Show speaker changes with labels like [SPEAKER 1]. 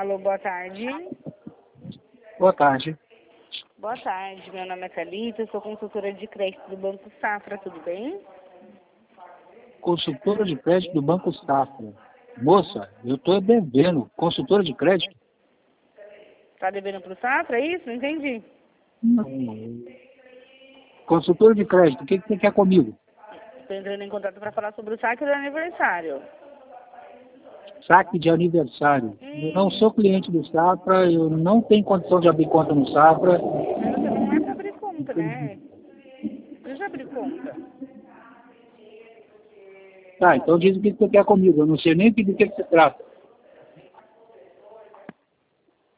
[SPEAKER 1] Alô, boa tarde.
[SPEAKER 2] Boa tarde.
[SPEAKER 1] Boa tarde, meu nome é Thalita, eu sou consultora de crédito do Banco Safra, tudo bem?
[SPEAKER 2] Consultora de crédito do Banco Safra. Moça, eu estou devendo. Consultora de crédito?
[SPEAKER 1] Tá devendo pro Safra, é isso? Não entendi.
[SPEAKER 2] Não. Consultora de crédito, o que você quer comigo?
[SPEAKER 1] Estou entrando em contato para falar sobre o saque do aniversário.
[SPEAKER 2] Saque de aniversário. Eu não sou cliente do Safra, eu não tenho condição de abrir conta no Safra.
[SPEAKER 1] Mas você não é para abrir conta, né? Eu já abri conta.
[SPEAKER 2] Tá, então diz o que você quer comigo. Eu não sei nem do que se trata.